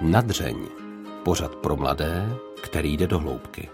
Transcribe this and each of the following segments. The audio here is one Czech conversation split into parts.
Nadřeň. Pořad pro mladé, který jde do hloubky.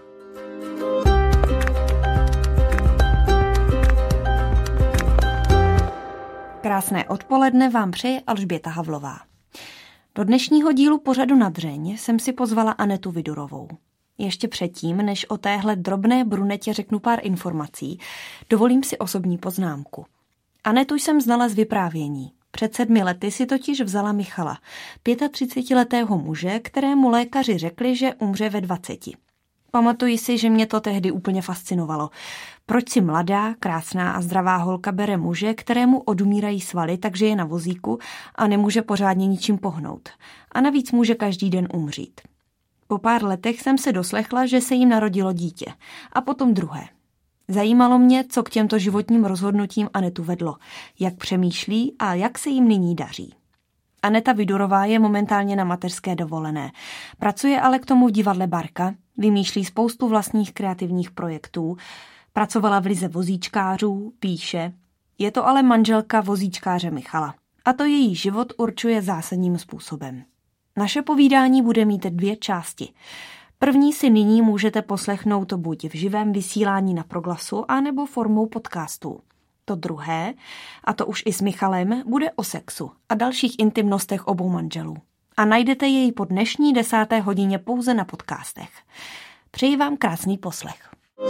Krásné odpoledne vám přeje Alžběta Havlová. Do dnešního dílu pořadu Nadřeň jsem si pozvala Anetu Vidurovou. Ještě předtím, než o téhle drobné brunetě řeknu pár informací, dovolím si osobní poznámku. Anetu jsem znala z vyprávění. Před 7 lety si totiž vzala Michala, 35letého muže, kterému lékaři řekli, že umře ve 20. Pamatuji si, že mě to tehdy úplně fascinovalo. Proč si mladá, krásná a zdravá holka bere muže, kterému odumírají svaly, takže je na vozíku a nemůže pořádně ničím pohnout. A navíc může každý den umřít. Po pár letech jsem se doslechla, že se jim narodilo dítě. A potom druhé. Zajímalo mě, co k těmto životním rozhodnutím Anetu vedlo, jak přemýšlí a jak se jim nyní daří. Aneta Vidurová je momentálně na mateřské dovolené. Pracuje ale k tomu v divadle Barka, vymýšlí spoustu vlastních kreativních projektů, pracovala v lize vozíčkářů, píše. Je to ale manželka vozíčkáře Michala. A to její život určuje zásadním způsobem. Naše povídání bude mít 2 části. První si nyní můžete poslechnout buď v živém vysílání na Proglasu, anebo formou podcastu. To druhé, a to už i s Michalem, bude o sexu a dalších intimnostech obou manželů. A najdete jej po dnešní 10. hodině pouze na podcastech. Přeji vám krásný poslech.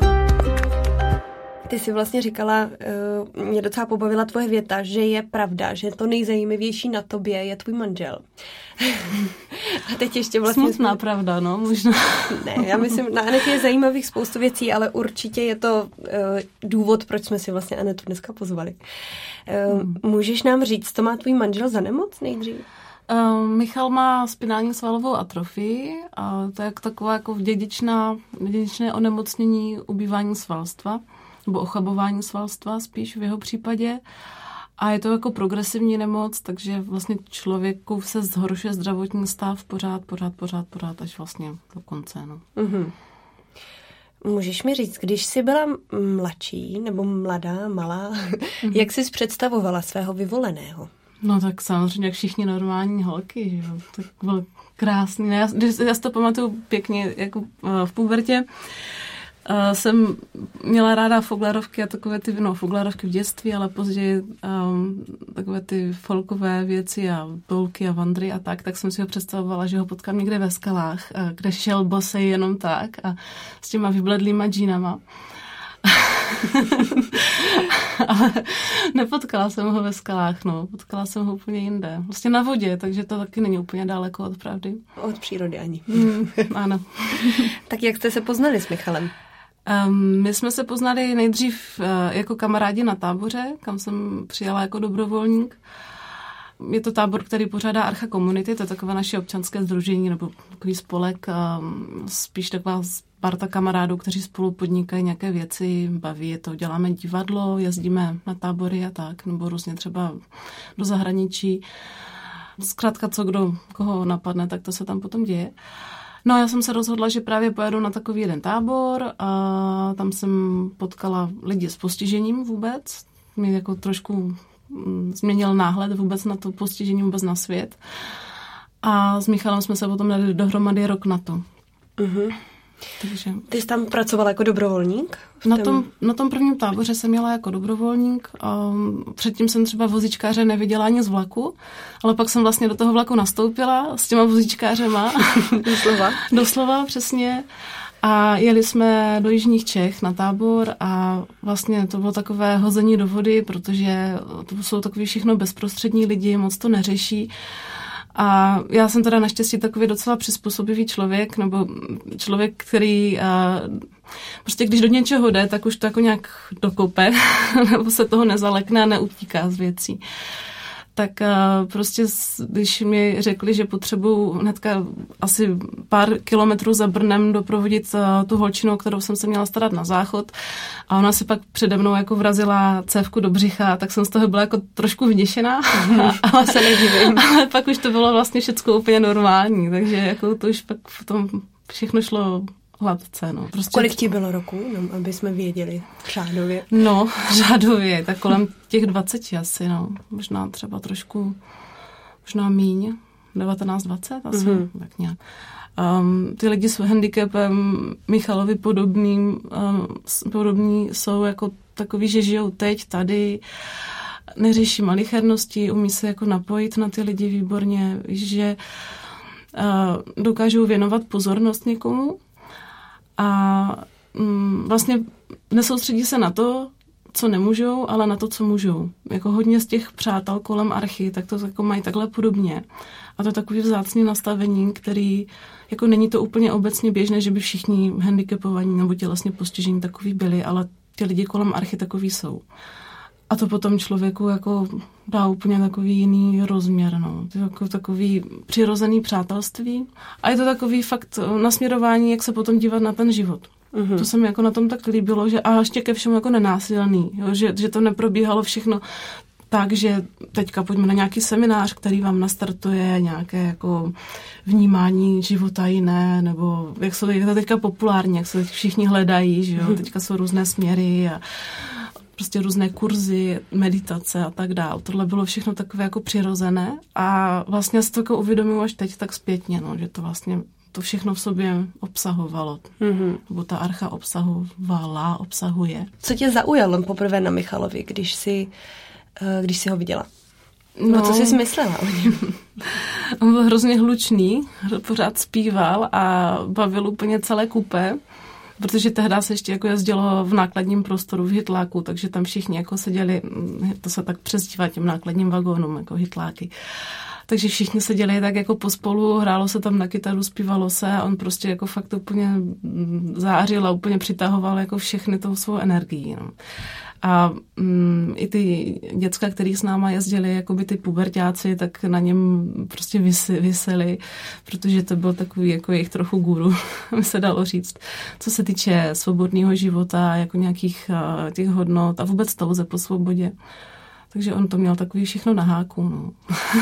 Ty jsi vlastně říkala, mě docela pobavila tvoje věta, že je pravda, že to nejzajímavější na tobě je tvůj manžel. A teď ještě vlastně... Smutná pravda, no, možná. Ne, já myslím, na Anetě je zajímavých spoustu věcí, ale určitě je to důvod, proč jsme si vlastně Anetu dneska pozvali. Můžeš nám říct, co má tvůj manžel za nemoc nejdřív? Michal má spinální svalovou atrofii a to je taková jako dědičné onemocnění ubývání svalstva, nebo ochabování svalstva spíš v jeho případě. A je to jako progresivní nemoc, takže vlastně člověku se zhoršuje zdravotní stav pořád až vlastně do konce. No. Mm-hmm. Můžeš mi říct, když jsi byla mladší nebo mladá, malá, jak jsi představovala svého vyvoleného? No tak samozřejmě, jak všichni normální holky, že jo, tak byl krásný. Já si to pamatuju pěkně, jako v pubertě jsem měla ráda foglarovky a takové ty, foglarovky v dětství, ale později takové ty folkové věci a polky a vandry a tak jsem si ho představovala, že ho potkám někde ve skalách, kde šel bosej jenom tak a s těma vybledlýma džínama. Ale nepotkala jsem ho ve skalách, no. Potkala jsem ho úplně jinde. Vlastně na vodě, takže to taky není úplně daleko od pravdy. Od přírody ani. Ano. Tak jak jste se poznali s Michalem? My jsme se poznali nejdřív jako kamarádi na táboře, kam jsem přijela jako dobrovolník. Je to tábor, který pořádá Archa Community, to je takové naše občanské sdružení nebo takový spolek, spíš taková parta kamarádů, kteří spolu podnikají nějaké věci, baví je to, děláme divadlo, jezdíme na tábory a tak, nebo různě třeba do zahraničí. Zkrátka, koho napadne, tak to se tam potom děje. No já jsem se rozhodla, že právě pojedu na takový jeden tábor a tam jsem potkala lidi s postižením vůbec. Mě jako trošku změnil náhled vůbec na to postižení, vůbec na svět. A s Michalem jsme se potom dali dohromady rok na to. Uh-huh. Takže... Ty jsi tam pracovala jako dobrovolník? Na tom prvním táboře jsem jela jako dobrovolník. Předtím jsem třeba vozíčkáře neviděla ani z vlaku, ale pak jsem vlastně do toho vlaku nastoupila s těma vozíčkářema. Doslova, přesně. A jeli jsme do jižních Čech na tábor a vlastně to bylo takové hození do vody, protože to jsou takový všechno bezprostřední lidi, moc to neřeší. A já jsem teda naštěstí takový docela přizpůsobivý člověk, nebo člověk, který prostě když do něčeho jde, tak už to jako nějak dokope, nebo se toho nezalekne a neutíká z věcí. Tak prostě, když mi řekli, že potřebuju hnedka asi pár kilometrů za Brnem doprovodit tu holčinu, kterou jsem se měla starat na záchod, a ona si pak přede mnou jako vrazila cévku do břicha, tak jsem z toho byla jako trošku vyděšená. Ale se nedivím. Ale pak už to bylo vlastně všecko úplně normální, takže jako to už pak v tom všechno šlo hladce. No. Prostě... Kolik ti bylo roku, no, aby jsme věděli řádově? No, řádově, tak kolem těch 20 asi, no. Možná třeba trošku, možná míň. 19-20 asi, tak nějak. Ty lidi s handicapem Michalovi podobní jsou jako takový, že žijou teď, tady, neřeší malichernosti, umí se jako napojit na ty lidi výborně, že dokážou věnovat pozornost někomu a vlastně nesoustředí se na to, co nemůžou, ale na to, co můžou. Jako hodně z těch přátel kolem Archy, tak to jako mají takhle podobně. A to je takový vzácný nastavení, který jako není to úplně obecně běžné, že by všichni handicapovaní nebo tělesně postižení takový byli, ale ty lidi kolem Archy takový jsou. A to potom člověku jako dá úplně takový jiný rozměr, no. To je jako takový přirozený přátelství. A je to takový fakt nasměrování, jak se potom dívat na ten život. To se mi jako na tom tak líbilo, že a ještě ke všemu jako nenásilný, jo, že to neprobíhalo všechno tak, že teďka pojďme na nějaký seminář, který vám nastartuje nějaké jako vnímání života jiné, nebo jak to teďka populární, jak se teď všichni hledají, že jo, teďka jsou různé směry a prostě různé kurzy, meditace a tak dál. Tohle bylo všechno takové jako přirozené a vlastně se to jako uvědomuji až teď tak zpětně, no, že to vlastně to všechno v sobě obsahovalo. Nebo ta Archa obsahuje. Co tě zaujalo poprvé na Michalovi, když jsi ho viděla? No, co jsi myslela o něm? On byl hrozně hlučný, pořád zpíval a bavil úplně celé kupé, protože tehdy se ještě jako jezdilo v nákladním prostoru v Hytláku, takže tam všichni jako seděli, to se tak přezdívá těm nákladním vagónům, jako Hytláky. Takže všichni seděli tak jako pospolu, hrálo se tam na kytaru, zpívalo se a on prostě jako fakt úplně zářil a úplně přitahoval jako všechny tou svou energií. No. A i ty děcka, který s náma jezdili, jako by ty puberťáci, tak na něm prostě viseli, protože to byl takový jako jejich trochu guru, by se dalo říct. Co se týče svobodného života, jako nějakých těch hodnot a vůbec touze po svobodě. Takže on to měl takový všechno na háku. No.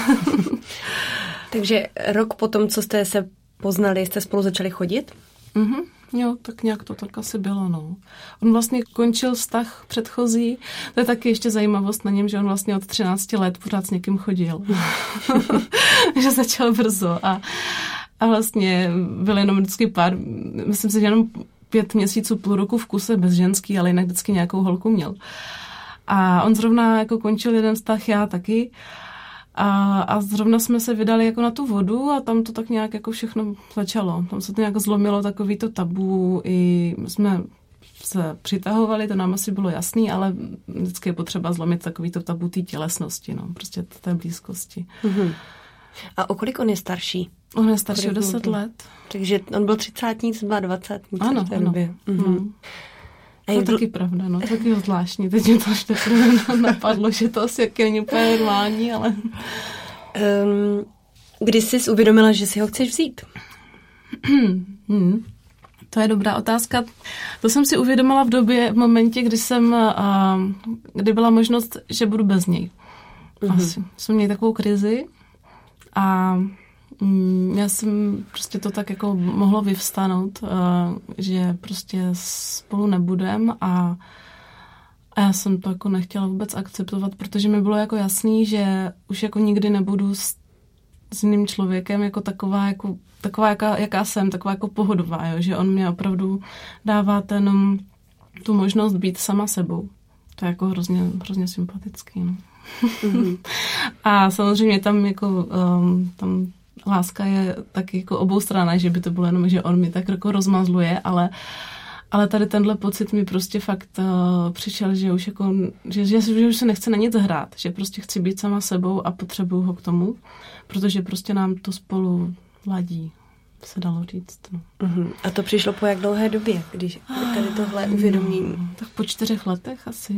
Takže rok potom, co jste se poznali, jste spolu začali chodit? Jo, tak nějak to tak asi bylo, no. On vlastně končil vztah předchozí, to je taky ještě zajímavost na něm, že on vlastně od 13 let pořád s někým chodil. Že začal brzo a vlastně byl jenom vždycky pár, myslím si, že jenom 5 měsíců, půl roku v kuse bez ženský, ale jinak vždycky nějakou holku měl. A on zrovna jako končil jeden vztah, já taky. A zrovna jsme se vydali jako na tu vodu a tam to tak nějak jako všechno začalo. Tam se to nějak zlomilo takový to tabu, i jsme se přitahovali, to nám asi bylo jasný, ale vždycky je potřeba zlomit takový to tabu té tělesnosti, no, prostě té blízkosti. A o kolik on je starší? On je starší o 10 let. Takže on byl 30, byla 20. Ano, ano. To je taky pravda, no, taky zvláštní. Teď mě to ještě napadlo, že to asi jak není úplně normální, ale... Kdy jsi uvědomila, že si ho chceš vzít? To je dobrá otázka. To jsem si uvědomila v momentě, kdy byla možnost, že budu bez něj. Asi. Jsem měla takovou krizi a já jsem prostě to tak jako mohlo vyvstanout, že prostě spolu nebudem a já jsem to jako nechtěla vůbec akceptovat, protože mi bylo jako jasný, že už jako nikdy nebudu s jiným člověkem jako taková, jaká jsem, taková jako pohodová, jo? Že on mě opravdu dává tu možnost být sama sebou. To je jako hrozně sympatický. No. A samozřejmě tam jako tam láska je taky jako oboustranná, že by to bylo jenom, že on mi tak jako rozmazluje, ale tady tenhle pocit mi prostě fakt přišel, že už jako, že už se nechce na nic hrát, že prostě chci být sama sebou a potřebuju ho k tomu, protože prostě nám to spolu ladí, se dalo říct. No. A to přišlo po jak dlouhé době, když tady tohle uvědomění? Tak po 4 letech asi.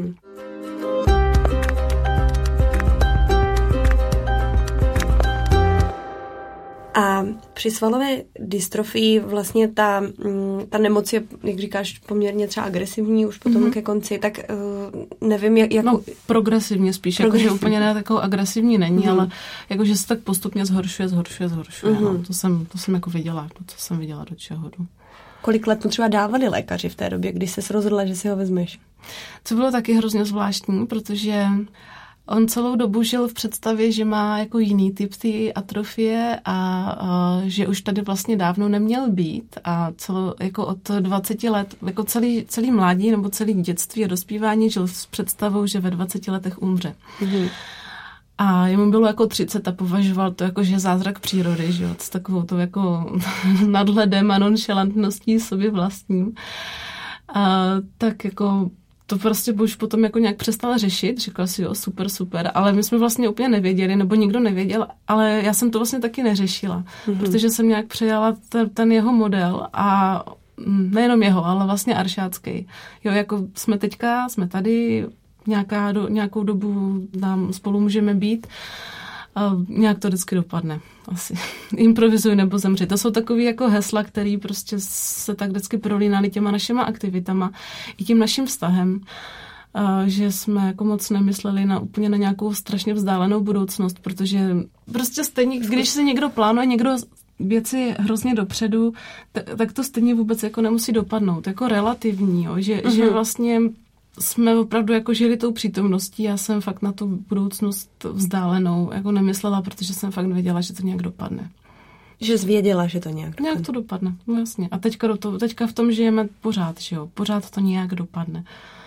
A při svalové dystrofii vlastně ta nemoc je, jak říkáš, poměrně třeba agresivní už potom ke konci, tak nevím, jak... No, progresivně spíš, jakože úplně ne takovou agresivní není, ale jakože se tak postupně zhoršuje. No. To jsem jako viděla, co jsem viděla, do čeho jdu. Kolik let mu třeba dávali lékaři v té době, kdy jsi rozhodla, že si ho vezmeš? To bylo taky hrozně zvláštní, protože On celou dobu žil v představě, že má jako jiný typ té atrofie a že už tady vlastně dávno neměl být a jako od 20 let, jako celý mládí nebo celý dětství a dospívání žil s představou, že ve 20 letech umře. Mm-hmm. A jemu bylo jako 30 a považoval to jako, že zázrak přírody, že jo, s takovou to jako nadhledem a nonšalantností sobě vlastním. A tak jako to prostě už potom jako nějak přestala řešit, říkala si, jo, super, ale my jsme vlastně úplně nevěděli, nebo nikdo nevěděl, ale já jsem to vlastně taky neřešila, protože jsem nějak přejala ten jeho model a nejenom jeho, ale vlastně aršácký. Jo, jako jsme tady, nějakou dobu nám spolu můžeme být, a nějak to vždycky dopadne. Asi. Improvizuj nebo zemři. To jsou takový jako hesla, který prostě se tak vždycky prolínaly těma našima aktivitama i tím naším vztahem, že jsme jako moc nemysleli úplně na nějakou strašně vzdálenou budoucnost, protože prostě stejně, když si někdo plánuje, někdo věci hrozně dopředu, tak to stejně vůbec jako nemusí dopadnout. Jako relativní, jo? Že vlastně jsme opravdu jako žili tou přítomností. Já jsem fakt na tu budoucnost vzdálenou jako nemyslela, protože jsem fakt věděla, že to nějak dopadne. Že jsi věděla, že to nějak dopadne. Nějak to dopadne, no jasně. A teďka v tom žijeme pořád, že jo. Pořád to nějak dopadne.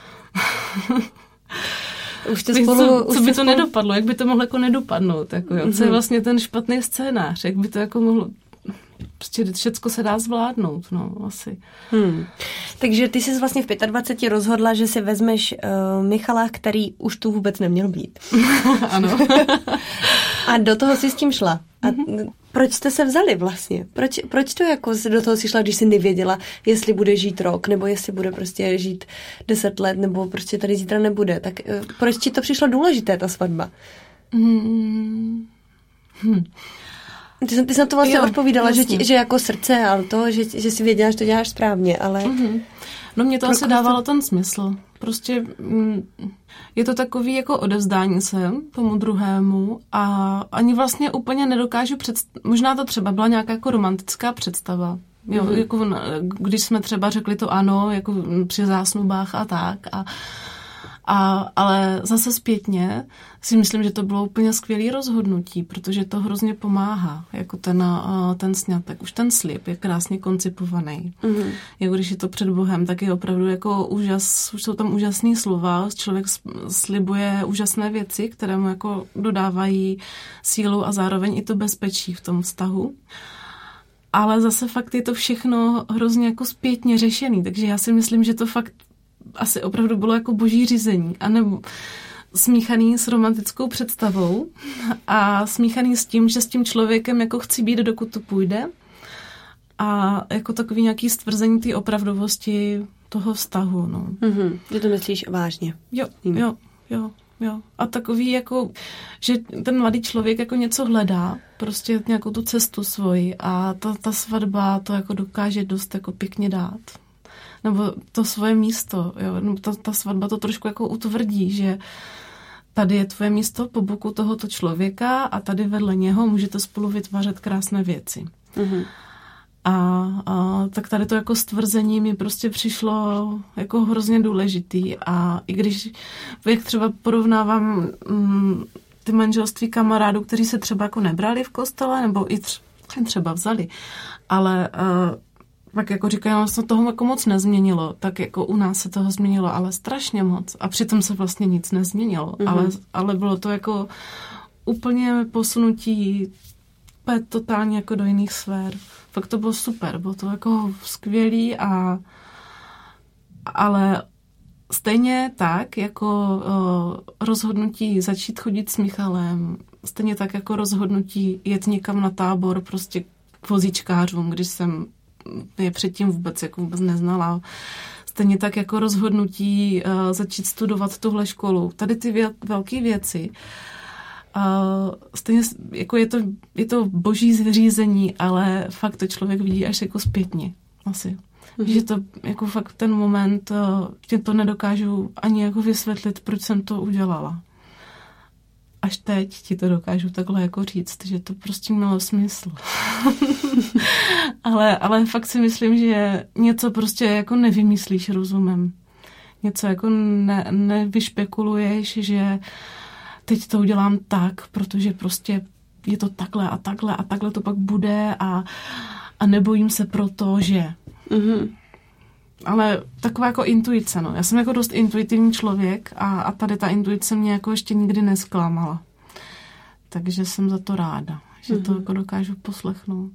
Už to spolu, co by to nedopadlo? Jak by to mohlo jako nedopadnout? Jako, jo? Co je vlastně ten špatný scénář? Jak by to jako mohlo... Prostě všecko se dá zvládnout, no, asi. Takže ty jsi vlastně v 25 rozhodla, že si vezmeš Michala, který už tu vůbec neměl být. Ano. A do toho jsi s tím šla. A proč jste se vzali vlastně? Proč to jako do toho jsi šla, když jsi nevěděla, jestli bude žít rok, nebo jestli bude prostě žít 10 let, nebo prostě tady zítra nebude? Tak proč ti to přišlo důležité, ta svatba? Ty jsi na to vlastně odpovídala, že jako srdce, ale to, že jsi věděla, že to děláš správně, ale... No mě to asi dávalo ten smysl. Prostě je to takový jako odevzdání se tomu druhému a ani vlastně úplně nedokážu možná to třeba byla nějaká jako romantická představa. Jo, jako, když jsme třeba řekli to ano, jako při zásnubách a tak ale zase zpětně si myslím, že to bylo úplně skvělé rozhodnutí, protože to hrozně pomáhá, jako ten sňatek. Už ten slib je krásně koncipovaný. Jako když je to před Bohem, tak je opravdu jako už jsou tam úžasný slova, člověk slibuje úžasné věci, které mu jako dodávají sílu a zároveň i to bezpečí v tom vztahu. Ale zase fakt je to všechno hrozně jako zpětně řešený, takže já si myslím, že to fakt asi opravdu bylo jako boží řízení, anebo smíchaný s romantickou představou a smíchaný s tím, že s tím člověkem jako chci být, dokud to půjde a jako takový nějaký stvrzení té opravdovosti toho vztahu. No. Že to myslíš vážně. Jo. A takový jako, že ten mladý člověk jako něco hledá, prostě nějakou tu cestu svoji a ta svatba to jako dokáže dost jako pěkně dát. Nebo to svoje místo, jo. Ta svatba to trošku jako utvrdí, že tady je tvoje místo po boku tohoto člověka a tady vedle něho můžete spolu vytvářet krásné věci. A tak tady to jako stvrzení mi prostě přišlo jako hrozně důležitý a i když, jak třeba porovnávám ty manželství kamarádů, kteří se třeba jako nebrali v kostele, nebo i třeba vzali, ale tak jako říkám, se toho jako moc nezměnilo, tak jako u nás se toho změnilo, ale strašně moc. A přitom se vlastně nic nezměnilo, ale bylo to jako úplně posunutí totálně jako do jiných sfér. Fakt to bylo super, bylo to jako skvělý ale stejně tak jako rozhodnutí začít chodit s Michalem, stejně tak jako rozhodnutí jet někam na tábor prostě k vozíčkářům, když jsem je předtím vůbec neznala. Stejně tak jako rozhodnutí začít studovat tuhle školu. Tady ty velké věci. Stejně jako je to boží zřízení, ale fakt to člověk vidí až jako zpětně. Asi. Že to jako fakt ten moment, že to nedokážu ani jako vysvětlit, proč jsem to udělala. Až teď ti to dokážu takhle jako říct, že to prostě mělo smysl. ale fakt si myslím, že něco prostě jako nevymyslíš rozumem. Něco jako nevyšpekuluješ, že teď to udělám tak, protože prostě je to takhle a takhle a takhle to pak bude a nebojím se proto, že... Ale taková jako intuice, no. Já jsem jako dost intuitivní člověk a tady ta intuice mě jako ještě nikdy nesklamala. Takže jsem za to ráda, že to jako dokážu poslechnout.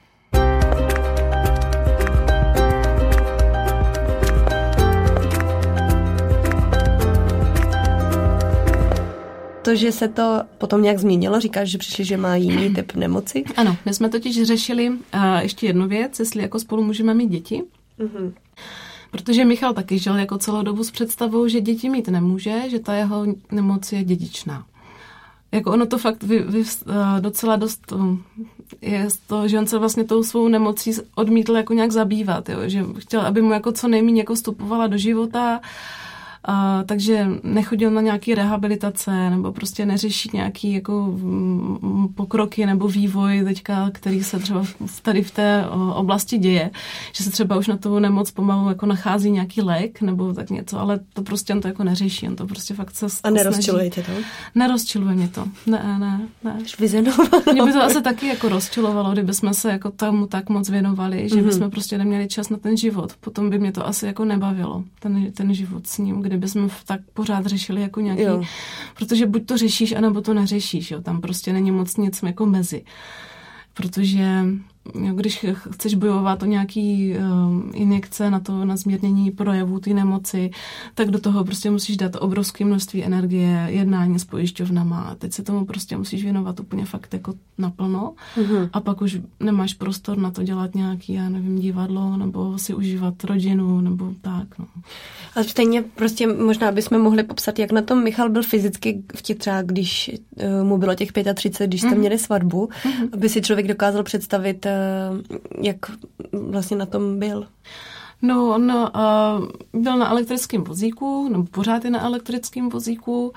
To, že se to potom nějak změnilo, říkáš, že přišli, že má jiný typ nemoci? Ano, my jsme totiž řešili ještě jednu věc, jestli jako spolu můžeme mít děti. Protože Michal taky žil jako celou dobu s představou, že děti mít nemůže, že ta jeho nemoc je dědičná. Jako ono to fakt docela dost je to, že on se vlastně tou svou nemocí odmítl jako nějak zabývat, jo? Že chtěl, aby mu jako co nejméně jako vstupovala do života, takže nechodil na nějaký rehabilitace nebo prostě neřeší nějaký jako pokroky nebo vývoj teďka, který se třeba tady v té oblasti děje, že se třeba už na tu nemoc pomalu jako nachází nějaký lék nebo tak něco, ale to prostě on to jako neřeší, on to prostě fakt se A nerozčiluje tě to? Nerozčiluje mě to, ne. Mě by to asi taky jako rozčilovalo, kdyby jsme se jako tomu tak moc věnovali, že bychom prostě neměli čas na ten život. Potom by mě to asi jako nebavilo, ten život s ním, kdyby jsme tak pořád řešili jako nějaký, protože buď to řešíš, anebo to neřešíš, jo, tam prostě není moc nic jako mezi. Protože když chceš bojovat o nějaký injekce na zmírnění projevů té nemoci, tak do toho prostě musíš dát obrovské množství energie, jednání s pojišťovnama a teď se tomu prostě musíš věnovat úplně fakt jako naplno a pak už nemáš prostor na to dělat nějaký, já nevím, divadlo nebo si užívat rodinu nebo tak, no. Ale stejně prostě možná bychom mohli popsat, jak na tom Michal byl fyzicky třeba, když mu bylo těch 35, když jste měli svatbu, aby si člověk dokázal představit, jak vlastně na tom byl. No, on byl na elektrickém vozíku, nebo pořád je na elektrickém vozíku.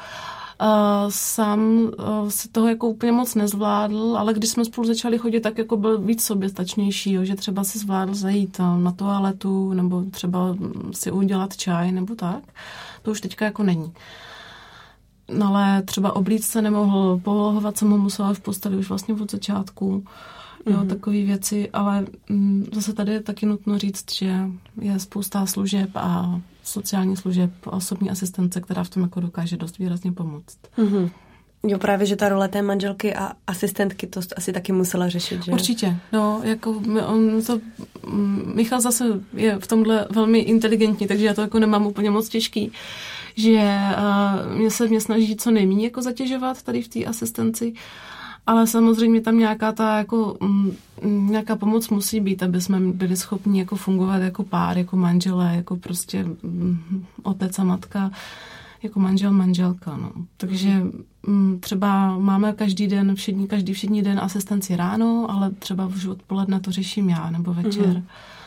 Sám si toho jako úplně moc nezvládl, ale když jsme spolu začali chodit, tak jako byl víc soběstačnější, jo, že třeba si zvládl zajít na toaletu, nebo třeba si udělat čaj, nebo tak. To už teďka jako není. No, ale třeba oblíct se nemohl, polohovat jsem ho musela v posteli už vlastně od začátku. Jo, takové věci, ale zase tady je taky nutno říct, že je spousta služeb a sociální služeb a osobní asistence, která v tom jako dokáže dost výrazně pomoct. Jo, právě, že ta role té manželky a asistentky to asi taky musela řešit, že? Určitě, no, jako Michal zase je v tomhle velmi inteligentní, takže já to jako nemám úplně moc těžký, že mě snaží co nejméně jako zatěžovat tady v té asistenci, ale samozřejmě tam nějaká pomoc musí být, aby jsme byli schopni jako fungovat jako pár, jako manželé, jako prostě otec a matka, jako manžel, manželka. No. Takže třeba máme každý všední den asistenci ráno, ale třeba už odpoledne to řeším já, nebo večer.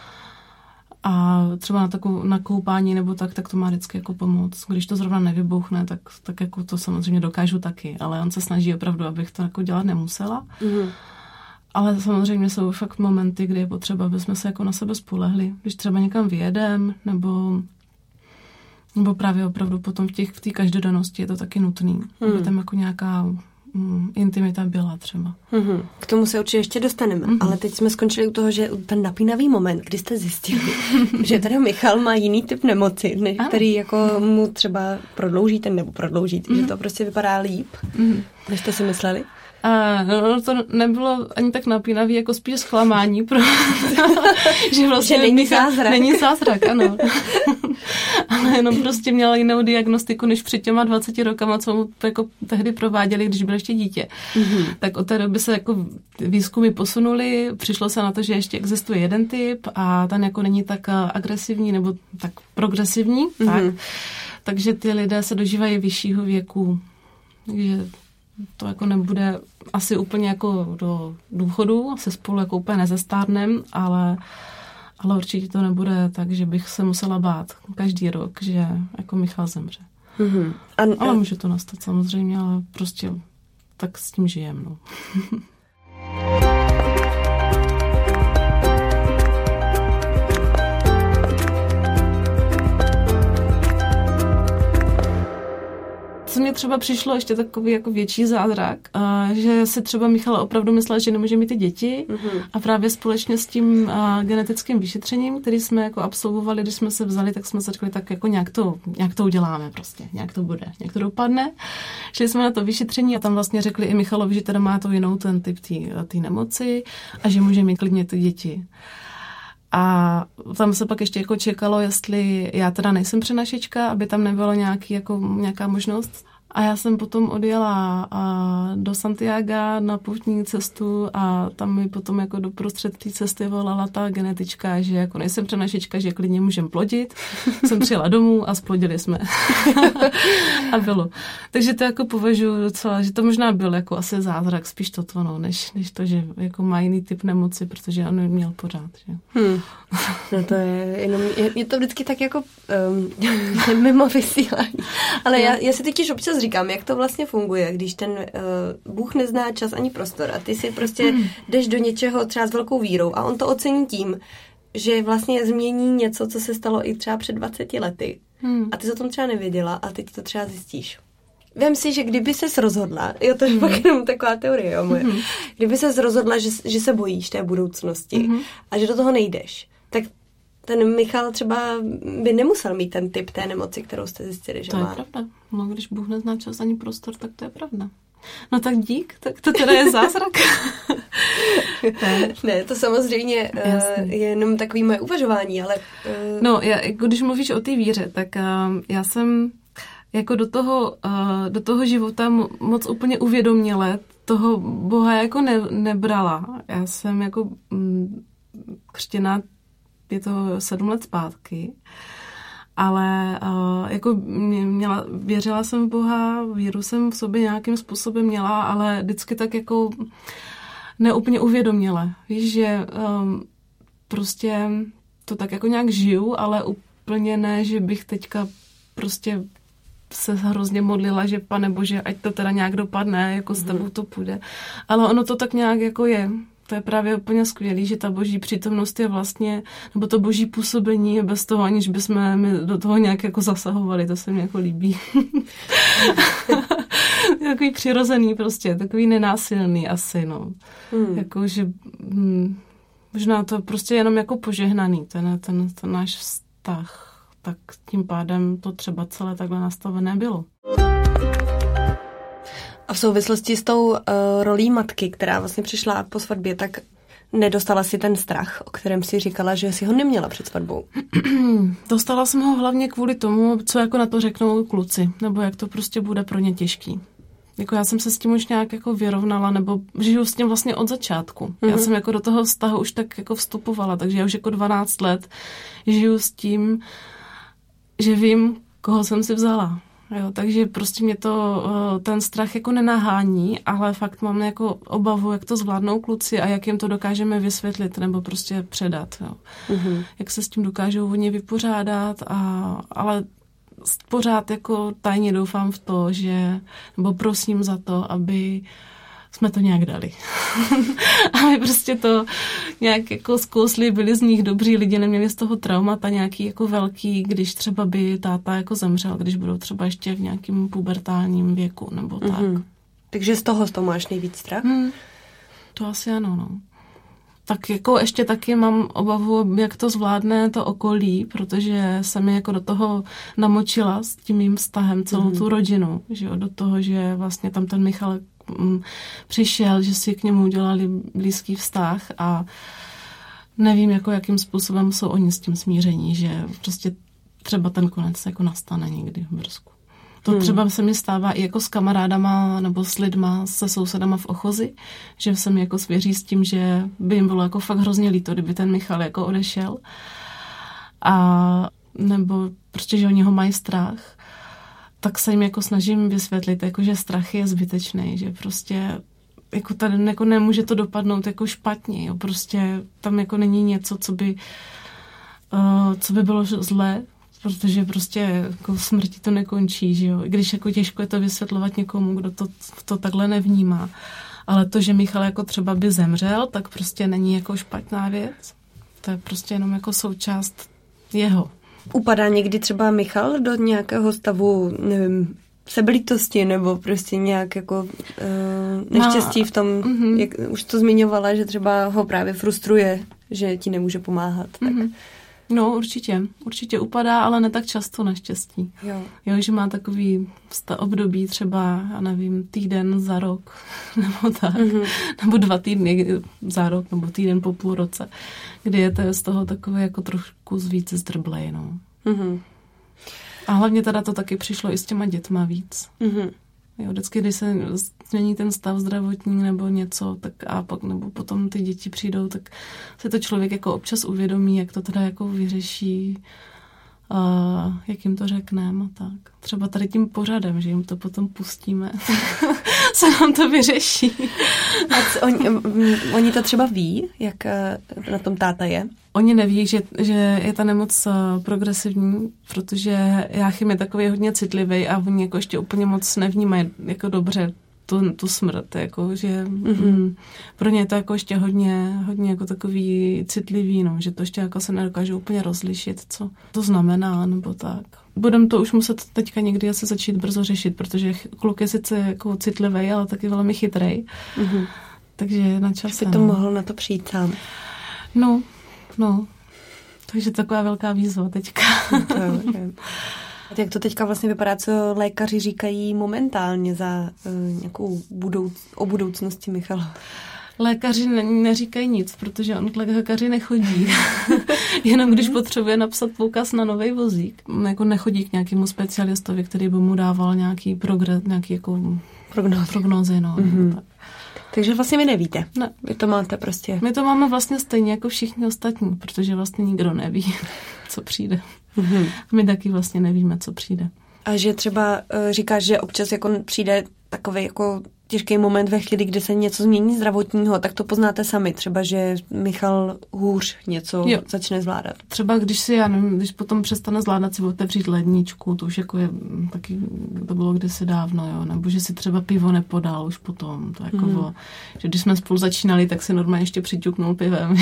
A třeba na koupání nebo tak to má vždycky jako pomoc. Když to zrovna nevybouchne, tak jako to samozřejmě dokážu taky, ale on se snaží opravdu, abych to jako dělat nemusela. Ale samozřejmě jsou fakt momenty, kdy je potřeba, aby jsme se jako na sebe spolehli. Když třeba někam vyjedem, nebo právě opravdu potom v té každodennosti je to taky nutný. Aby tam jako nějaká intimita byla třeba. K tomu se určitě ještě dostaneme, ale teď jsme skončili u toho, že ten napínavý moment, kdy jste zjistili, že tady Michal má jiný typ nemoci, který jako mu třeba prodloužíte, že to prostě vypadá líp, než jste si mysleli. No, to nebylo ani tak napínavý, jako spíš zklamání, že vlastně že není zázrak. Není zázrak, ano. Ale jenom prostě měla jinou diagnostiku, než před těma 20 rokama, co mu jako tehdy prováděli, když byl ještě dítě. Tak od té doby se jako výzkumy posunuly, přišlo se na to, že ještě existuje jeden typ a ten jako není tak agresivní nebo tak progresivní. Takže ty lidé se dožívají vyššího věku. Takže to jako nebude asi úplně jako do důchodu, asi spolu jako úplně nezestárnem, ale určitě to nebude tak, že bych se musela bát každý rok, že jako Michal zemře. Ale může to nastat samozřejmě, ale prostě tak s tím žijem. No. co mě třeba přišlo ještě takový jako větší zázrak, že si třeba Michal opravdu myslel, že nemůže mít ty děti a právě společně s tím genetickým vyšetřením, který jsme jako absolvovali, když jsme se vzali, tak jsme se řekli, tak jako nějak to uděláme prostě, nějak to bude, nějak to dopadne. Šli jsme na to vyšetření a tam vlastně řekli i Michalovi, že teda má to jinou ten typ té nemoci a že může mít klidně ty děti. A tam se pak ještě jako čekalo, jestli já teda nejsem přenašečka, aby tam nebylo nějaká možnost. A já jsem potom odjela do Santiaga na poutní cestu a tam mi potom jako doprostřed té cesty volala ta genetička, že jako nejsem přenašečka, že klidně můžem plodit. Jsem přijela domů a splodili jsme. A bylo. Takže to jako považuji docela, že to možná byl jako asi zázrak, spíš toto, no, než to, že jako má jiný typ nemoci, protože on měl pořád. Že? No to je jenom, je to vždycky tak jako mimo vysílání. Ale já si totiž občas říkám, jak to vlastně funguje, když ten Bůh nezná čas ani prostor a ty si prostě jdeš do něčeho třeba s velkou vírou a on to ocení tím, že vlastně změní něco, co se stalo i třeba před 20 lety. A ty jsi o tom třeba nevěděla a teď to třeba zjistíš. Vem si, že kdyby ses rozhodla, to je pak jenom taková teorie, moje, kdyby ses rozhodla, že se bojíš té budoucnosti a že do toho nejdeš, tak ten Michal třeba by nemusel mít ten typ té nemoci, kterou jste zjistili, že to má. To je pravda. No, když Bůh nezná čas ani prostor, tak to je pravda. No tak dík, tak to teda je zázrak. Ne, to samozřejmě je jenom takový moje uvažování, ale... No, když mluvíš o té víře, tak já jsem jako do toho života moc úplně uvědoměle toho Boha jako nebrala. Já jsem jako křtěná, je to 7 let zpátky, ale jako věřila jsem v Boha, víru jsem v sobě nějakým způsobem měla, ale vždycky tak jako neúplně uvědoměle. Víš, že prostě to tak jako nějak žiju, ale úplně ne, že bych teďka prostě se hrozně modlila, že Pane Bože, ať to teda nějak dopadne, jako s tebou to půjde. Ale ono to tak nějak jako je. To je právě úplně skvělý, že ta boží přítomnost je vlastně, nebo to boží působení je bez toho, aniž bychom my do toho nějak jako zasahovali, to se mi jako líbí. Takový přirozený prostě, takový nenásilný asi, no. Jako, že možná to prostě jenom jako požehnaný, ten náš vztah, tak tím pádem to třeba celé takhle nastavené bylo. A v souvislosti s tou rolí matky, která vlastně přišla po svatbě, tak nedostala si ten strach, o kterém si říkala, že si ho neměla před svatbou? Dostala jsem ho hlavně kvůli tomu, co jako na to řeknou kluci, nebo jak to prostě bude pro ně těžký. Jako já jsem se s tím už nějak jako vyrovnala, nebo žiju s tím vlastně od začátku. Já jsem jako do toho vztahu už tak jako vstupovala, takže já už jako 12 let žiju s tím, že vím, koho jsem si vzala. Jo, takže prostě mě to ten strach jako nenahání, ale fakt mám jako obavu, jak to zvládnou kluci a jak jim to dokážeme vysvětlit nebo prostě předat. Jo. Jak se s tím dokážou oni vypořádat, ale pořád jako tajně doufám v to, že, nebo prosím za to, aby jsme to nějak dali. Ale prostě to nějak jako zkousli, byli z nich dobří lidi, neměli z toho traumata nějaký jako velký, když třeba by táta jako zemřel, když budou třeba ještě v nějakém pubertálním věku, nebo tak. Takže z toho máš nejvíc strach? To asi ano, no. Tak jako ještě taky mám obavu, jak to zvládne to okolí, protože jsem je jako do toho namočila s tím mým vztahem celou tu rodinu, že jo, do toho, že vlastně tam ten Michal přišel, že si k němu udělali blízký vztah a nevím, jako jakým způsobem jsou oni s tím smíření, že prostě třeba ten konec jako nastane někdy v brzku. To třeba se mi stává i jako s kamarádama nebo s lidma, se sousedama v Ochozi, že se mi jako svěří s tím, že by jim bylo jako fakt hrozně líto, kdyby ten Michal jako odešel. A nebo prostě, že oni ho mají strach. Tak se jim jako snažím vysvětlit, jako že strach je zbytečný, že prostě jako tady jako nemůže to dopadnout jako špatně, jo. Prostě tam jako není něco, co by bylo zlé, protože prostě jako smrti to nekončí, že jo. I když jako těžko je to vysvětlovat někomu, kdo to takhle nevnímá. Ale to, že Michal jako třeba by zemřel, tak prostě není jako špatná věc. To je prostě jenom jako součást jeho. Upadá někdy třeba Michal do nějakého stavu, nevím, sebelítosti nebo prostě nějak jako neštěstí v tom, jak už to zmiňovala, že třeba ho právě frustruje, že ti nemůže pomáhat. Tak. No, určitě upadá, ale ne tak často naštěstí. Jo, že má takový období třeba, já nevím, týden za rok, nebo tak, nebo 2 týdny za rok, nebo týden po půl roce, kdy je to z toho takové jako trošku víc zdrblej, no. A hlavně teda to taky přišlo i s těma dětma víc. Jo, vždycky, když se změní ten stav zdravotní nebo něco, tak a pak nebo potom ty děti přijdou, tak se to člověk jako občas uvědomí, jak to teda jako vyřeší, jak jim to řekneme a tak. Třeba tady tím pořadem, že jim to potom pustíme, se nám to vyřeší. A oni to třeba ví, jak na tom táta je? Oni neví, že je ta nemoc progresivní, protože Jáchym je takový hodně citlivý a oni jako ještě úplně moc nevnímají jako dobře tu smrt, jako, že pro ně je to jako ještě hodně jako takový citlivý, no, že to ještě jako se nedokáže úplně rozlišit, co to znamená, nebo tak. Budeme to už muset teďka někdy asi začít brzo řešit, protože kluk je sice jako citlivý, ale taky velmi chytrej. Takže je na čase. By to mohl na to přijít sám. No, takže taková velká výzva teďka. Jak to teďka vlastně vypadá, co lékaři říkají momentálně za nějakou o budoucnosti Michala? Lékaři neříkají nic, protože on k lékaři nechodí. Jenom když potřebuje napsat poukaz na nový vozík. Jako nechodí k nějakému specialistovi, který by mu dával nějaký jako prognózy. No, tak. Takže vlastně vy nevíte. Ne. Vy to máte prostě. My to máme vlastně stejně jako všichni ostatní, protože vlastně nikdo neví, co přijde. My taky vlastně nevíme, co přijde. A že třeba říkáš, že občas jako přijde takový jako těžký moment ve chvíli, kdy se něco změní zdravotního, tak to poznáte sami. Třeba, že Michal hůř něco začne zvládat. Třeba když potom přestane zvládat si otevřít ledničku, to už jako je taky, to bylo kdysi dávno, jo, nebo že si třeba pivo nepodal už potom. To jako bylo, že když jsme spolu začínali, tak si normálně ještě přiťuknul pivem.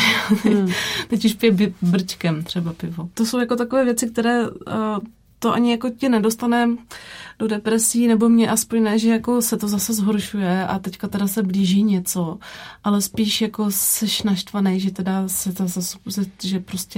Teď už pije brčkem třeba pivo. To jsou jako takové věci, které to ani jako tě nedostane do depresí, nebo mě aspoň ne, že jako se to zase zhoršuje a teďka teda se blíží něco, ale spíš jako seš naštvaný, že teda se to zase, že prostě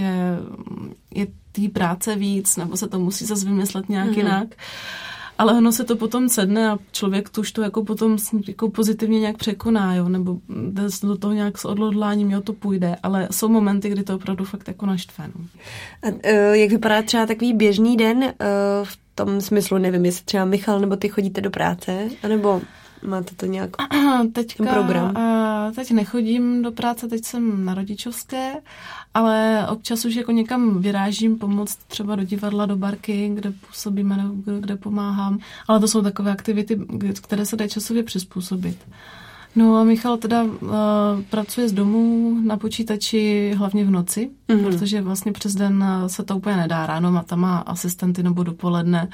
je té práce víc, nebo se to musí zase vymyslet nějak jinak. Ale ono se to potom sedne a člověk už to jako potom jako pozitivně nějak překoná, jo, nebo do toho nějak s odhodláním, jo, to půjde, ale jsou momenty, kdy to opravdu fakt jako naštve. No. A jak vypadá třeba takový běžný den v tom smyslu, nevím, jestli třeba Michal nebo ty chodíte do práce, anebo máte to nějak program? Teď nechodím do práce, teď jsem na rodičovské, ale občas už jako někam vyrážím pomoct třeba do divadla, do barky, kde působíme nebo kde pomáhám. Ale to jsou takové aktivity, které se dají časově přizpůsobit. No a Michal teda pracuje z domu na počítači hlavně v noci, protože vlastně přes den se to úplně nedá. Ráno tam má asistenty nebo dopoledne.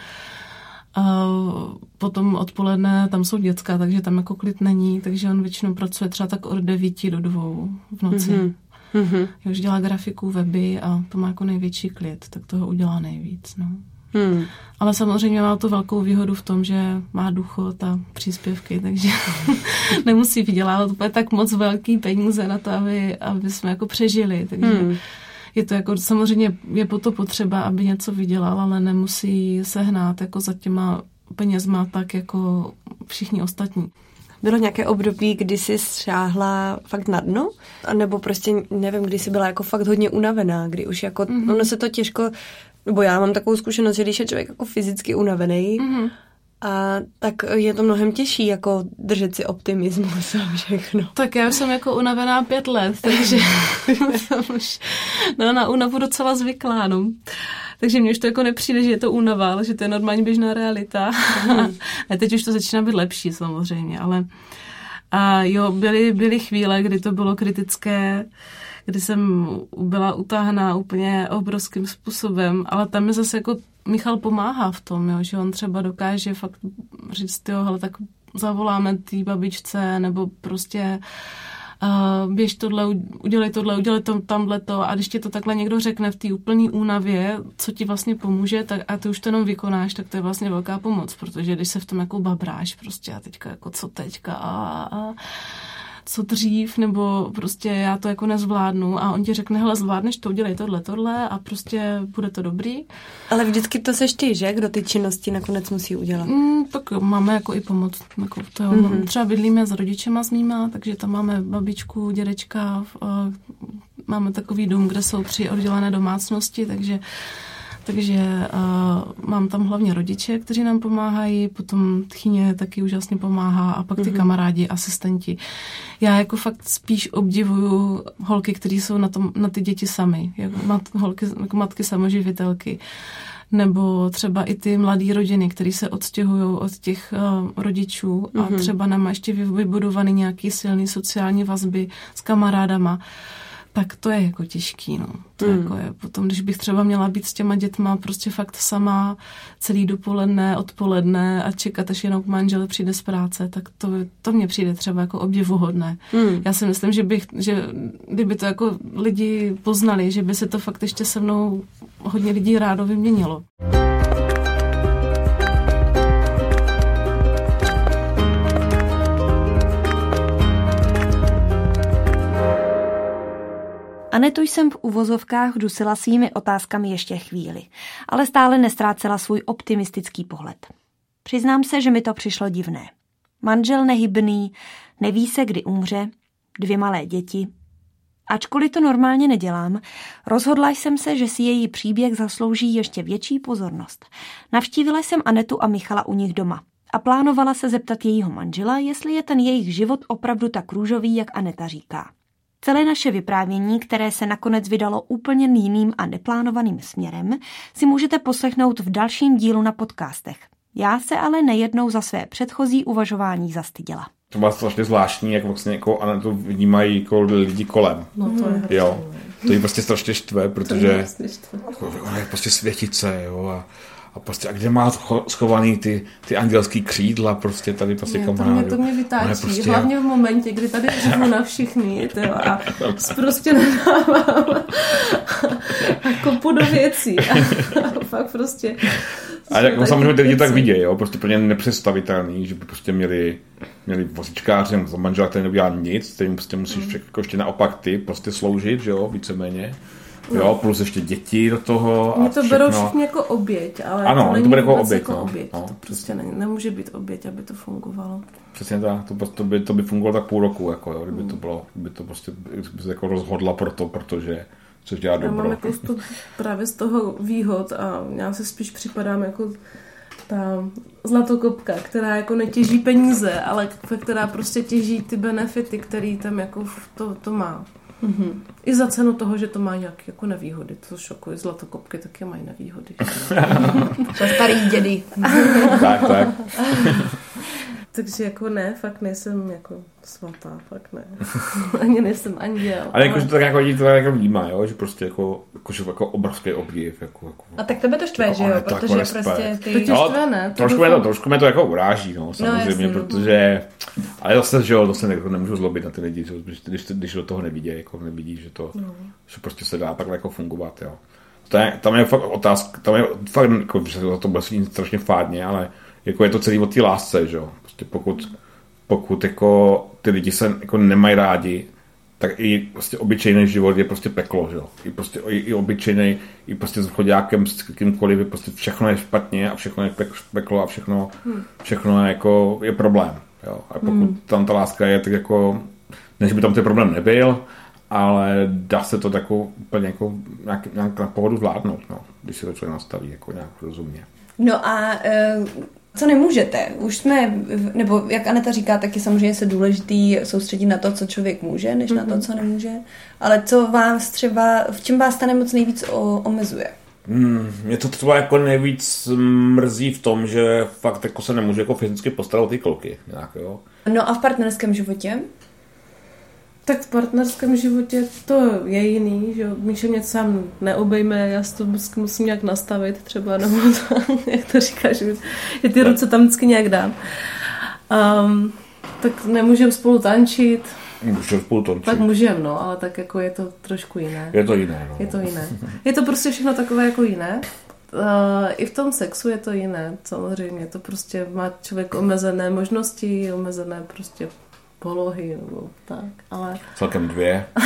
Potom odpoledne tam jsou děcka, takže tam jako klid není, takže on většinou pracuje třeba tak od 9 do 2 v noci. Už dělá grafiku, weby a to má jako největší klid, tak toho udělá nejvíc. No. Ale samozřejmě má to velkou výhodu v tom, že má důchod a příspěvky, takže nemusí vydělávat úplně tak moc velký peníze na to, aby jsme jako přežili. Takže je to jako, samozřejmě je po to potřeba, aby něco vydělal, ale nemusí se hnát jako za těma penězma tak jako všichni ostatní. Bylo nějaké období, kdy jsi šáhla fakt na dno? A nebo prostě, nevím, kdy jsi byla jako fakt hodně unavená, kdy už jako, ono se to těžko, nebo já mám takovou zkušenost, že když je člověk jako fyzicky unavený, a tak je to mnohem těžší jako držet si optimismus a všechno. Tak já jsem jako unavená 5 let, takže jsem už na únavu docela zvyklá, no. Takže mně už to jako nepřijde, že je to únava, ale že to je normálně běžná realita. A teď už to začíná být lepší samozřejmě, ale jo, byly chvíle, kdy to bylo kritické, kdy jsem byla utáhná úplně obrovským způsobem, ale tam mi zase jako Michal pomáhá v tom, jo, že on třeba dokáže fakt říct, jo, hele, tak zavoláme té babičce, nebo prostě běž tohle, udělej tamhleto a když ti to takhle někdo řekne v té úplný únavě, co ti vlastně pomůže, tak a ty už to jenom vykonáš, tak to je vlastně velká pomoc, protože když se v tom jako babráš prostě a teďka jako co teďka a co dřív, nebo prostě já to jako nezvládnu a on ti řekne, hele, zvládneš to, udělej tohle a prostě bude to dobrý. Ale vždycky to seš ty, že? Kdo ty činnosti nakonec musí udělat? Tak máme jako i pomoc. Jako třeba bydlíme s rodičema s mýma, takže tam máme babičku, dědečka, máme takový dům, kde jsou 3 oddělené domácnosti, takže mám tam hlavně rodiče, kteří nám pomáhají, potom tchyně taky úžasně pomáhá a pak ty kamarádi, asistenti. Já jako fakt spíš obdivuju holky, které jsou na ty děti samy, jako matky samoživitelky. Nebo třeba i ty mladé rodiny, které se odstěhují od těch rodičů a třeba nemá ještě vybudovaný nějaký silný sociální vazby s kamarádama. Tak to je jako těžký, no. To jako je potom, když bych třeba měla být s těma dětma prostě fakt sama celý dopoledne, odpoledne a čekat, až jenom manžel přijde z práce, tak to mně přijde třeba jako obdivuhodné. Já si myslím, že kdyby to jako lidi poznali, že by se to fakt ještě se mnou hodně lidí rádo vyměnilo. Anetu jsem v uvozovkách dusila svými otázkami ještě chvíli, ale stále nestrácela svůj optimistický pohled. Přiznám se, že mi to přišlo divné. Manžel nehybný, neví se, kdy umře, 2 malé děti. Ačkoliv to normálně nedělám, rozhodla jsem se, že si její příběh zaslouží ještě větší pozornost. Navštívila jsem Anetu a Michala u nich doma a plánovala se zeptat jejího manžela, jestli je ten jejich život opravdu tak růžový, jak Aneta říká. Celé naše vyprávění, které se nakonec vydalo úplně jiným a neplánovaným směrem, si můžete poslechnout v dalším dílu na podcastech. Já se ale nejednou za své předchozí uvažování zastyděla. To bylo strašně zvláštní, jak vlastně jako Anetu vnímají jako lidi kolem. No to je jo. To jí prostě strašně štve, protože ona je prostě světice, jo, a prostě, a kde má schovaný ty andělský křídla, prostě tady prostě kamarádu. To mě vytáčí, prostě hlavně v momentě, kdy tady řvu na všichni, a prostě nedávám a kopu do věcí a fakt prostě. A jako samozřejmě ty lidi tak vidějí, jo, prostě pro ně nepředstavitelný, že by prostě měli vozíčkáře, nebo manžela, který neudělá nic, který prostě musíš jako ještě naopak ty prostě sloužit, že jo, víceméně. Jo, plus ještě děti do toho. Mě to berou všichni jako oběť, ale ano, to není to jako vůbec oběť, jako no. oběť. No. To prostě nemůže být oběť, aby to fungovalo. Přesně tak, to by fungovalo tak půl roku, jako, jo, kdyby to prostě by se jako rozhodla protože což dělá dobro. Já mám jako právě z toho výhod a já se spíš připadám jako ta zlatokopka, která jako netěží peníze, ale která prostě těží ty benefity, který tam jako to má. I za cenu toho, že to má nějaké jako nevýhody. To šokuje, zlatokopky taky mají nevýhody. To starý dědy. tak. Takže jako ne, fakt nejsem jako svatá, fakt ne. Ani nejsem anděl. Ale jakože to tak jako lidi to jako vnímá, jo? Že prostě jako obrovský obdiv. Jako, a tak tebe to štve, jako, že jo? Protože prostě ty... To tě štve, ne? Trošku mě to jako uráží, no, samozřejmě, no, protože... Ale zase, že jo, to se jako nemůžu zlobit na ty lidi, když do toho nevidí, že to že prostě se dá takhle jako fungovat, jo. Tam je fakt otázka, tam je fakt, jako, že to bude strašně fádně, ale jako je to celý o té lásce, že jo. Prostě pokud jako ty lidi se jako nemají rádi, tak i prostě obyčejný život je prostě peklo, že jo. I prostě i obyčejný, i prostě s chodákem, s kýmkoliv, je prostě všechno je špatně a všechno je peklo a všechno je jako je problém, jo. A pokud tam ta láska je, tak jako ne, že by tam ten problém nebyl, ale dá se to tako úplně jako nějak na pohodu zvládnout, no, když se to člověk nastaví jako nějak rozumně. No a co nemůžete? Už jsme, nebo jak Aneta říká, tak je samozřejmě se důležitý soustředit na to, co člověk může, než na to, co nemůže. Ale co vás třeba, v čem vás ta nemoc nejvíc omezuje? Mě to třeba jako nejvíc mrzí v tom, že fakt jako se nemůže jako fyzicky postarat o ty kluky. Nějak, jo. No a v partnerském životě? Tak v partnerském životě to je jiný, že Míša mě sám neobejme, já si to musím nějak nastavit třeba, nebo to, jak to říkáš, že ty ruce tam vždycky nějak dám. Tak nemůžeme spolu tančit, Tak můžem, no, ale tak jako je to trošku jiné. Je to jiné, no. Je to jiné. Je to prostě všechno takové jako jiné. I v tom sexu je to jiné, samozřejmě. To prostě má člověk omezené možnosti, omezené prostě polohy, nebo tak, ale... Celkem 2.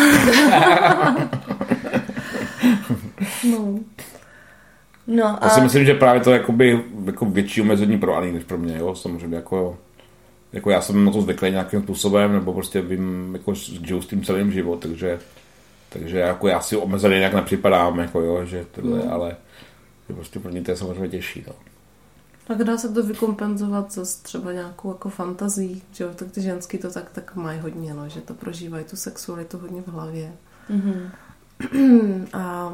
No a... Já si myslím, že právě to je jako větší omezení pro Ani než pro mě, jo, samozřejmě, jako já jsem na to zvyklý nějakým způsobem, nebo prostě vím, jako žiju s tím celým život, takže jako já si omezený nějak nepřipadám, jako jo, že tohle, ale prostě pro ně to je samozřejmě těžší, no. Tak dá se to vykompenzovat zase třeba nějakou jako fantazí, že jo, tak ty ženský to tak mají hodně, no, že to prožívají tu sexualitu hodně v hlavě. A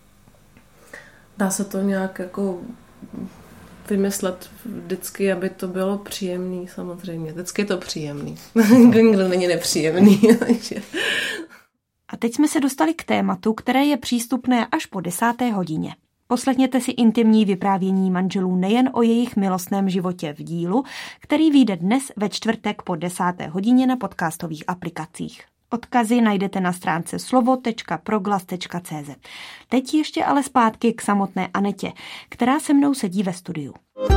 dá se to nějak jako vymyslet vždycky, aby to bylo příjemný, samozřejmě. Vždycky je to příjemný. Nikdo není nepříjemný. A teď jsme se dostali k tématu, které je přístupné až po 10. hodině. Poslechněte si intimní vyprávění manželů nejen o jejich milostném životě v dílu, který vyjde dnes ve čtvrtek po 10. hodině na podcastových aplikacích. Odkazy najdete na stránce slovo.proglas.cz. Teď ještě ale zpátky k samotné Anetě, která se mnou sedí ve studiu.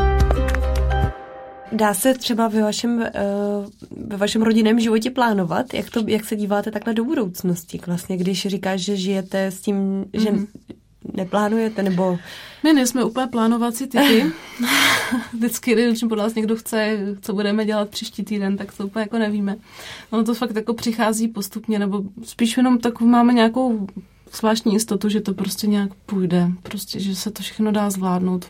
Dá se třeba ve vašem rodinném životě plánovat? Jak se díváte takhle do budoucnosti? Vlastně, když říkáš, že žijete s tím, že neplánujete, nebo... My nejsme úplně plánovací typy. Vždycky, když po nás někdo chce, co budeme dělat příští týden, tak to úplně jako nevíme. Ono to fakt jako přichází postupně, nebo spíš jenom tak máme nějakou zvláštní jistotu, že to prostě nějak půjde. Prostě, že se to všechno dá zvládnout,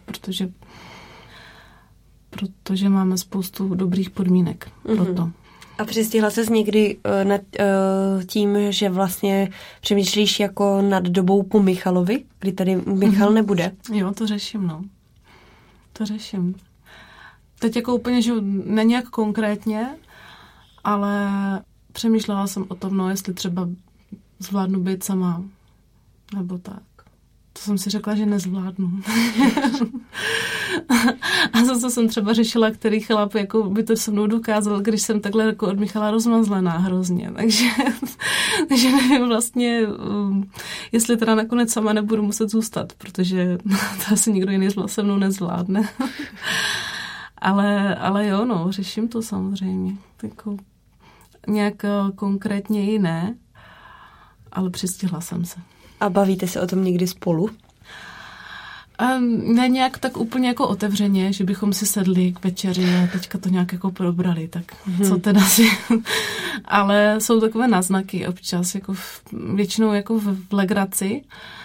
protože máme spoustu dobrých podmínek pro to. A přistihla ses někdy nad tím, že vlastně přemýšlíš jako nad dobou po Michalovi, kdy tady Michal nebude? Jo, to řeším, no. To řeším. Teď jako úplně, že ne nějak konkrétně, ale přemýšlela jsem o tom, no, jestli třeba zvládnu být sama, nebo tak. To jsem si řekla, že nezvládnu. A zase jsem třeba řešila, který chlap jako by to se mnou dokázal, když jsem takhle jako od Michala rozmazlená hrozně. Takže nevím vlastně, jestli teda nakonec sama nebudu muset zůstat, protože to asi nikdo jiný se mnou nezvládne. ale jo, no, řeším to samozřejmě. Jako nějak konkrétně i ne, ale přistihla jsem se. A bavíte se o tom někdy spolu? Ne nějak tak úplně jako otevřeně, že bychom si sedli k večeři a teďka to nějak jako probrali, tak co teda si... Ale jsou takové náznaky občas, jako většinou jako v legraci,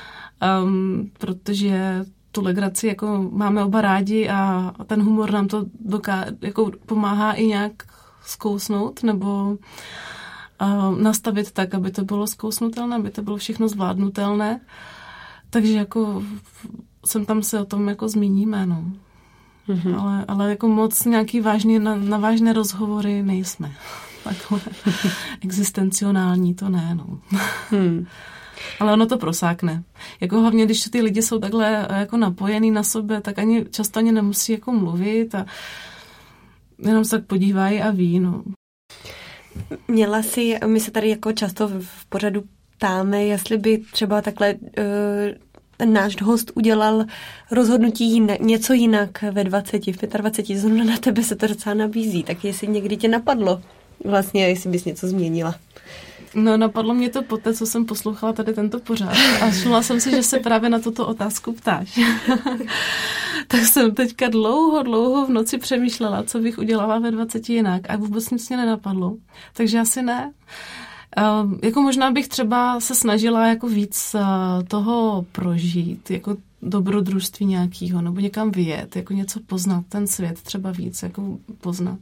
protože tu legraci jako máme oba rádi a ten humor nám to jako pomáhá i nějak zkousnout, nebo nastavit tak, aby to bylo zkousnutelné, aby to bylo všechno zvládnutelné. Takže jako sem tam se o tom jako zmíníme, no. Ale jako moc nějaký vážný, na vážné rozhovory nejsme. Takhle existencionální to ne, no. Ale ono to prosákne. Jako hlavně, když ty lidi jsou takhle jako napojený na sebe, tak často ani nemusí jako mluvit a jenom se tak podívají a ví, no. Měla si, my se tady jako často v pořadu ptáme, jestli by třeba takhle ten náš host udělal rozhodnutí něco jinak ve 20, v 25, zrovna na tebe se to docela nabízí, tak jestli někdy tě napadlo, vlastně, jestli bys něco změnila. No, napadlo mě to poté, co jsem poslouchala tady tento pořad a všimla jsem si, že se právě na tuto otázku ptáš. Tak jsem teďka dlouho v noci přemýšlela, co bych udělala ve 20 jinak a vůbec nic mě nenapadlo. Takže asi ne. Jako možná bych třeba se snažila jako víc toho prožít, jako dobrodružství nějakého, nebo někam vyjet, jako něco poznat, ten svět třeba víc jako poznat.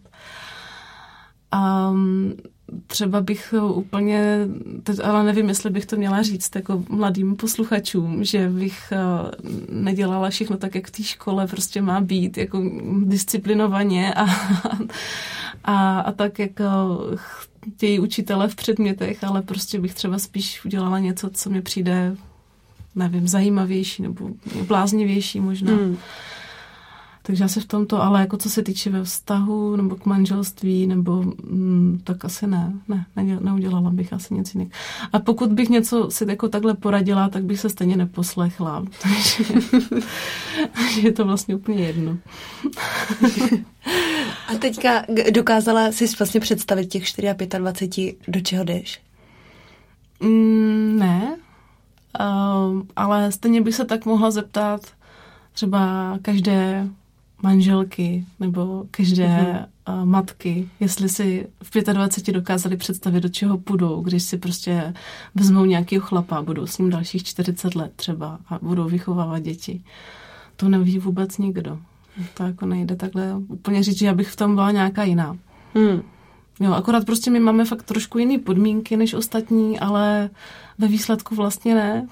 Třeba bych úplně, ale nevím, jestli bych to měla říct jako mladým posluchačům, že bych nedělala všechno tak, jak v té škole prostě má být, jako disciplinovaně a tak, jak chtějí učitele v předmětech, ale prostě bych třeba spíš udělala něco, co mi přijde, nevím, zajímavější nebo bláznivější možná. Takže asi v tomto, ale jako co se týče ve vztahu nebo k manželství, nebo tak asi neudělala bych asi nic jiného. A pokud bych něco si jako takhle poradila, tak bych se stejně neposlechla. Takže je to vlastně úplně jedno. A teďka dokázala jsi vlastně představit těch 24, do čeho jdeš? Ne, ale stejně bych se tak mohla zeptat třeba každé manželky nebo každé matky, jestli si v 25 dokázali představit, do čeho půjdou, když si prostě vezmou nějakého chlapa, budou s ním dalších 40 let třeba a budou vychovávat děti. To neví vůbec nikdo. To jako nejde takhle úplně říct, že já bych v tom byla nějaká jiná. Jo, akorát prostě my máme fakt trošku jiné podmínky než ostatní, ale ve výsledku vlastně ne.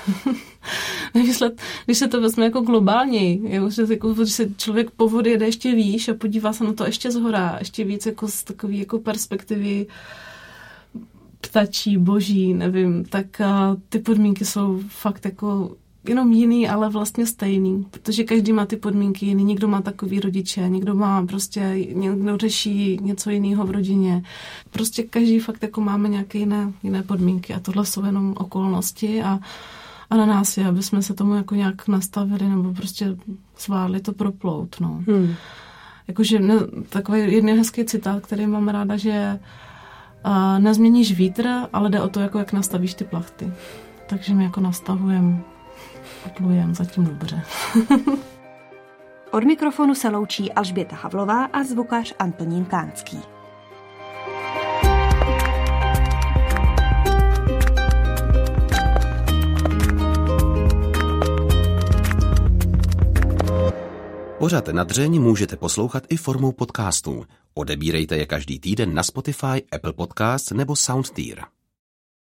Když se to vezme jako globálněji, když se člověk po vodě jede ještě výš a podívá se na to ještě zhora, ještě víc jako z takové jako perspektivy ptačí, boží, nevím, tak ty podmínky jsou fakt jako jenom jiný, ale vlastně stejný, protože každý má ty podmínky jiný, někdo má takový rodiče, někdo má prostě, někdo řeší něco jiného v rodině. Prostě každý fakt jako máme nějaké jiné podmínky a tohle jsou jenom okolnosti a na nás je, aby jsme se tomu jako nějak nastavili nebo prostě zvládli to proplout, no. Jakože takový jedný hezký citát, který mám ráda, že nezměníš vítr, ale jde o to, jako jak nastavíš ty plachty. Takže my jako nastavujeme Poplujem zatím dobře. Od mikrofonu se loučí Alžběta Havlová a zvukař Antonín Kánský. Pořad Na dřeň můžete poslouchat i formou podcastů. Odebírejte je každý týden na Spotify, Apple Podcasts nebo SoundTier.